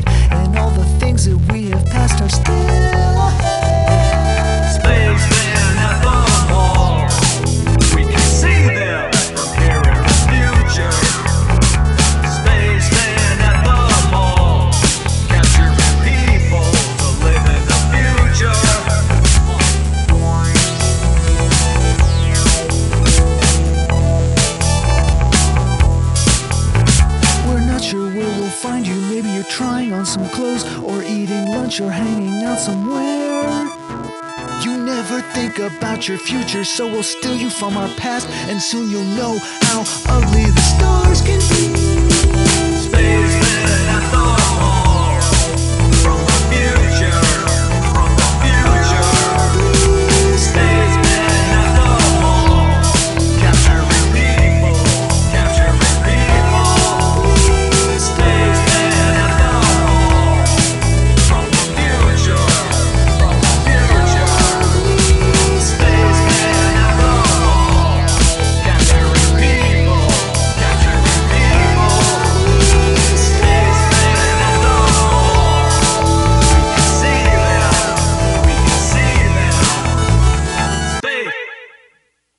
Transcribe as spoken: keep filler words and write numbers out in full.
ahead, and all the things that we have passed are still ahead. Spaceman at the mall, we can see them from here in the future. Spaceman at the mall, capturing people to live in the future. We're not sure where we'll find you. Maybe you're trying on some clothes, or eating lunch, or hanging out somewhere. You never think about your future, so we'll steal you from our past, and soon you'll know how ugly the stars can be. Spaceman at the mall.